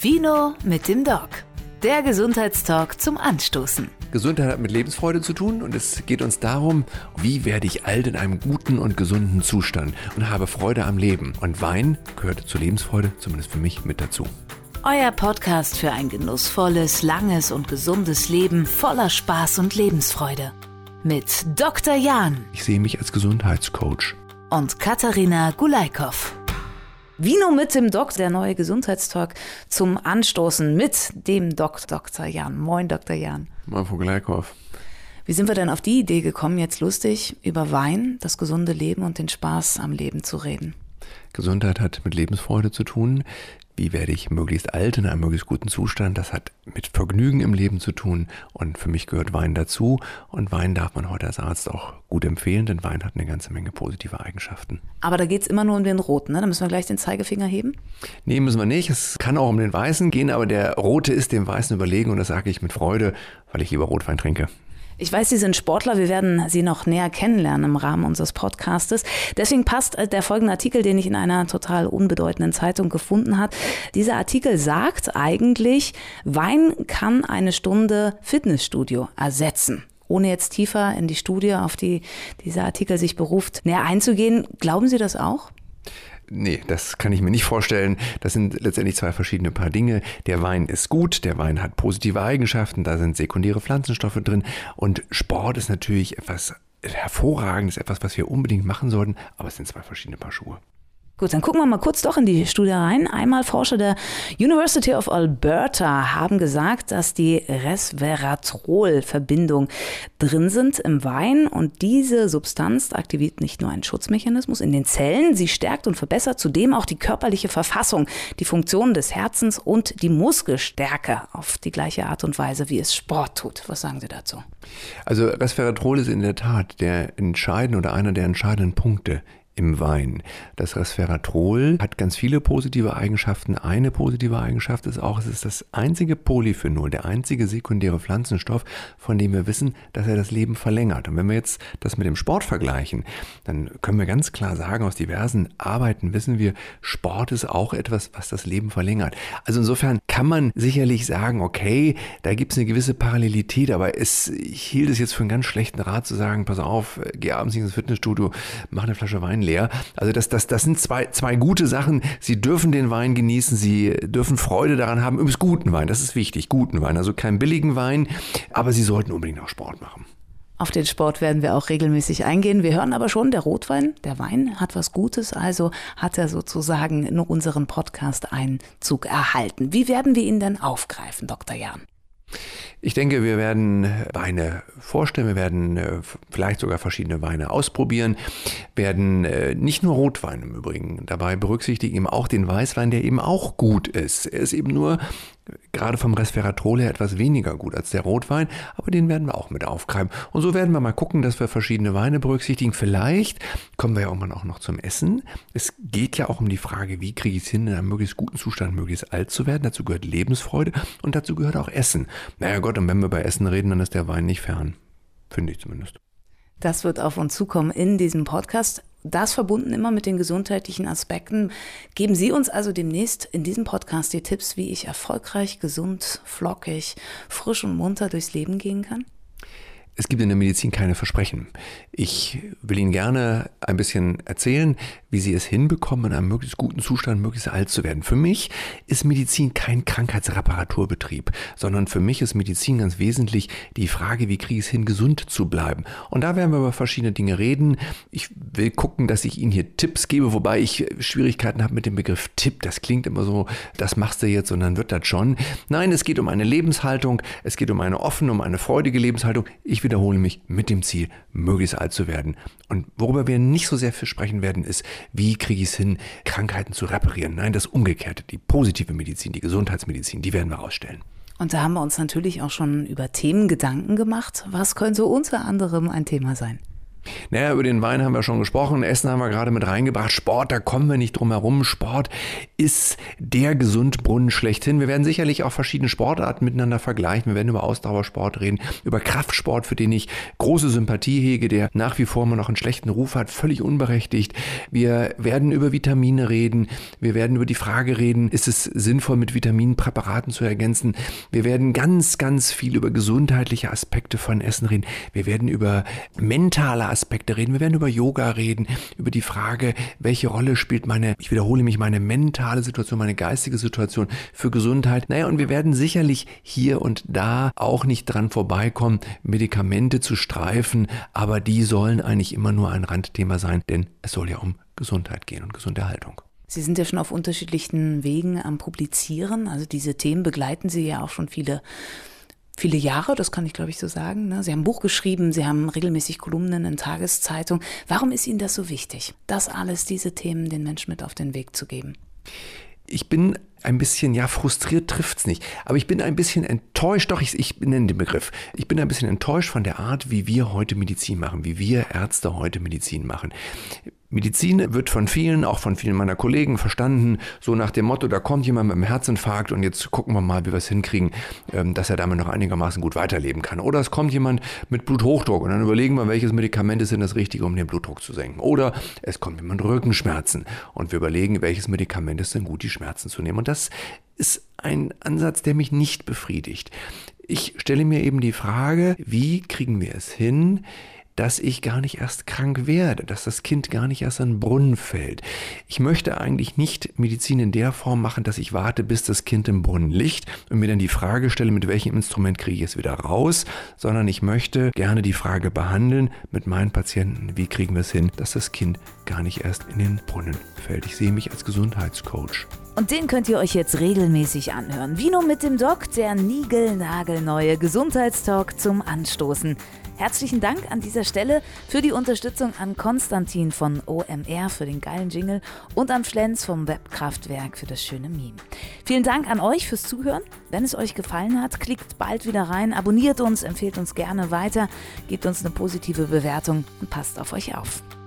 Vino mit dem Doc. Der Gesundheitstalk zum Anstoßen. Gesundheit hat mit Lebensfreude zu tun und es geht uns darum, wie werde ich alt in einem guten und gesunden Zustand und habe Freude am Leben. Und Wein gehört zur Lebensfreude, zumindest für mich, mit dazu. Euer Podcast für ein genussvolles, langes und gesundes Leben voller Spaß und Lebensfreude. Mit Dr. Jan. Ich sehe mich als Gesundheitscoach. Und Katharina Gulaikow. Vino mit dem Doc, der neue Gesundheitstalk zum Anstoßen mit dem Dr. Jan. Moin, Dr. Jan. Moin, Frau Gulaikow. Wie sind wir denn auf die Idee gekommen, jetzt lustig über Wein, das gesunde Leben und den Spaß am Leben zu reden? Gesundheit hat mit Lebensfreude zu tun. Wie werde ich möglichst alt in einem möglichst guten Zustand? Das hat mit Vergnügen im Leben zu tun und für mich gehört Wein dazu. Und Wein darf man heute als Arzt auch gut empfehlen, denn Wein hat eine ganze Menge positive Eigenschaften. Aber da geht es immer nur um den roten, ne? Da müssen wir gleich den Zeigefinger heben? Nee, müssen wir nicht. Es kann auch um den weißen gehen, aber der rote ist dem weißen überlegen und das sage ich mit Freude, weil ich lieber Rotwein trinke. Ich weiß, Sie sind Sportler, wir werden Sie noch näher kennenlernen im Rahmen unseres Podcastes. Deswegen passt der folgende Artikel, den ich in einer total unbedeutenden Zeitung gefunden habe. Dieser Artikel sagt eigentlich, Wein kann eine Stunde Fitnessstudio ersetzen. Ohne jetzt tiefer in die Studie, auf die dieser Artikel sich beruft, näher einzugehen. Glauben Sie das auch? Nee, das kann ich mir nicht vorstellen. Das sind letztendlich zwei verschiedene Paar Dinge. Der Wein ist gut, der Wein hat positive Eigenschaften, da sind sekundäre Pflanzenstoffe drin und Sport ist natürlich etwas Hervorragendes, etwas, was wir unbedingt machen sollten, aber es sind zwei verschiedene Paar Schuhe. Gut, dann gucken wir mal kurz doch in die Studie rein. Einmal Forscher der University of Alberta haben gesagt, dass die Resveratrol-Verbindung drin sind im Wein und diese Substanz aktiviert nicht nur einen Schutzmechanismus in den Zellen, sie stärkt und verbessert zudem auch die körperliche Verfassung, die Funktionen des Herzens und die Muskelstärke auf die gleiche Art und Weise, wie es Sport tut. Was sagen Sie dazu? Also Resveratrol ist in der Tat der entscheidende oder einer der entscheidenden Punkte im Wein. Das Resveratrol hat ganz viele positive Eigenschaften. Eine positive Eigenschaft ist auch, es ist das einzige Polyphenol, der einzige sekundäre Pflanzenstoff, von dem wir wissen, dass er das Leben verlängert. Und wenn wir jetzt das mit dem Sport vergleichen, dann können wir ganz klar sagen, aus diversen Arbeiten wissen wir, Sport ist auch etwas, was das Leben verlängert. Also insofern kann man sicherlich sagen, okay, da gibt es eine gewisse Parallelität, aber ich hielt es jetzt für einen ganz schlechten Rat zu sagen, pass auf, geh abends ins Fitnessstudio, mach eine Flasche Wein leer. Also das sind zwei gute Sachen. Sie dürfen den Wein genießen, Sie dürfen Freude daran haben. Übrigens guten Wein, das ist wichtig, guten Wein. Also keinen billigen Wein, aber Sie sollten unbedingt auch Sport machen. Auf den Sport werden wir auch regelmäßig eingehen. Wir hören aber schon, der Rotwein, der Wein hat was Gutes, also hat er sozusagen in unseren Podcast Einzug erhalten. Wie werden wir ihn denn aufgreifen, Dr. Jan? Ich denke, wir werden Weine vorstellen, wir werden vielleicht sogar verschiedene Weine ausprobieren, werden nicht nur Rotwein im Übrigen dabei berücksichtigen, eben auch den Weißwein, der eben auch gut ist. Er ist eben nur gerade vom Resveratrol her etwas weniger gut als der Rotwein, aber den werden wir auch mit aufgreifen. Und so werden wir mal gucken, dass wir verschiedene Weine berücksichtigen. Vielleicht kommen wir ja irgendwann auch noch zum Essen. Es geht ja auch um die Frage, wie kriege ich es hin, in einem möglichst guten Zustand möglichst alt zu werden. Dazu gehört Lebensfreude und dazu gehört auch Essen. Naja Gott, und wenn wir bei Essen reden, dann ist der Wein nicht fern. Finde ich zumindest. Das wird auf uns zukommen in diesem Podcast. Das verbunden immer mit den gesundheitlichen Aspekten. Geben Sie uns also demnächst in diesem Podcast die Tipps, wie ich erfolgreich, gesund, flockig, frisch und munter durchs Leben gehen kann? Es gibt in der Medizin keine Versprechen. Ich will Ihnen gerne ein bisschen erzählen, wie Sie es hinbekommen, in einem möglichst guten Zustand möglichst alt zu werden. Für mich ist Medizin kein Krankheitsreparaturbetrieb, sondern für mich ist Medizin ganz wesentlich die Frage, wie kriege ich es hin, gesund zu bleiben. Und da werden wir über verschiedene Dinge reden. Ich will gucken, dass ich Ihnen hier Tipps gebe, wobei ich Schwierigkeiten habe mit dem Begriff Tipp. Das klingt immer so, das machst du jetzt und dann wird das schon. Nein, es geht um eine Lebenshaltung, es geht um eine offene, um eine freudige Lebenshaltung. Ich wiederhole mich mit dem Ziel, möglichst alt zu werden. Und worüber wir nicht so sehr viel sprechen werden, ist, wie kriege ich es hin, Krankheiten zu reparieren. Nein, das Umgekehrte, die positive Medizin, die Gesundheitsmedizin, die werden wir rausstellen. Und da haben wir uns natürlich auch schon über Themen Gedanken gemacht. Was könnte unter anderem ein Thema sein? Naja, über den Wein haben wir schon gesprochen, Essen haben wir gerade mit reingebracht, Sport, da kommen wir nicht drum herum. Sport ist der Gesundbrunnen schlechthin. Wir werden sicherlich auch verschiedene Sportarten miteinander vergleichen. Wir werden über Ausdauersport reden, über Kraftsport, für den ich große Sympathie hege, der nach wie vor immer noch einen schlechten Ruf hat, völlig unberechtigt. Wir werden über Vitamine reden, wir werden über die Frage reden, ist es sinnvoll, mit Vitaminpräparaten zu ergänzen. Wir werden ganz, ganz viel über gesundheitliche Aspekte von Essen reden. Wir werden über mentale Aspekte reden. Wir werden über Yoga reden, über die Frage, welche Rolle spielt meine mentale Situation, meine geistige Situation für Gesundheit. Naja, und wir werden sicherlich hier und da auch nicht dran vorbeikommen, Medikamente zu streifen, aber die sollen eigentlich immer nur ein Randthema sein, denn es soll ja um Gesundheit gehen und Gesunderhaltung. Sie sind ja schon auf unterschiedlichen Wegen am Publizieren. Also diese Themen begleiten Sie ja auch schon viele Jahre, das kann ich glaube ich so sagen. Ne? Sie haben ein Buch geschrieben, Sie haben regelmäßig Kolumnen in Tageszeitung. Warum ist Ihnen das so wichtig, diese Themen den Menschen mit auf den Weg zu geben? Ich bin ein bisschen, frustriert trifft's nicht, aber ich bin ein bisschen enttäuscht, ich nenne den Begriff, ich bin ein bisschen enttäuscht von der Art, wie wir heute Medizin machen, wie wir Ärzte heute Medizin machen. Medizin wird von vielen, auch von vielen meiner Kollegen verstanden, so nach dem Motto, da kommt jemand mit einem Herzinfarkt und jetzt gucken wir mal, wie wir es hinkriegen, dass er damit noch einigermaßen gut weiterleben kann. Oder es kommt jemand mit Bluthochdruck und dann überlegen wir, welches Medikament ist denn das Richtige, um den Blutdruck zu senken. Oder es kommt jemand mit Rückenschmerzen und wir überlegen, welches Medikament ist denn gut, die Schmerzen zu nehmen. Und das ist ein Ansatz, der mich nicht befriedigt. Ich stelle mir eben die Frage, wie kriegen wir es hin, dass ich gar nicht erst krank werde, dass das Kind gar nicht erst an den Brunnen fällt. Ich möchte eigentlich nicht Medizin in der Form machen, dass ich warte, bis das Kind im Brunnen liegt und mir dann die Frage stelle, mit welchem Instrument kriege ich es wieder raus, sondern ich möchte gerne die Frage behandeln mit meinen Patienten, wie kriegen wir es hin, dass das Kind gar nicht erst in den Brunnen fällt. Ich sehe mich als Gesundheitscoach. Und den könnt ihr euch jetzt regelmäßig anhören. Vino mit dem Doc, der niegelnagelneue Gesundheitstalk zum Anstoßen. Herzlichen Dank an dieser Stelle für die Unterstützung an Konstantin von OMR für den geilen Jingle und an Schlenz vom Webkraftwerk für das schöne Meme. Vielen Dank an euch fürs Zuhören. Wenn es euch gefallen hat, klickt bald wieder rein, abonniert uns, empfehlt uns gerne weiter, gebt uns eine positive Bewertung und passt auf euch auf.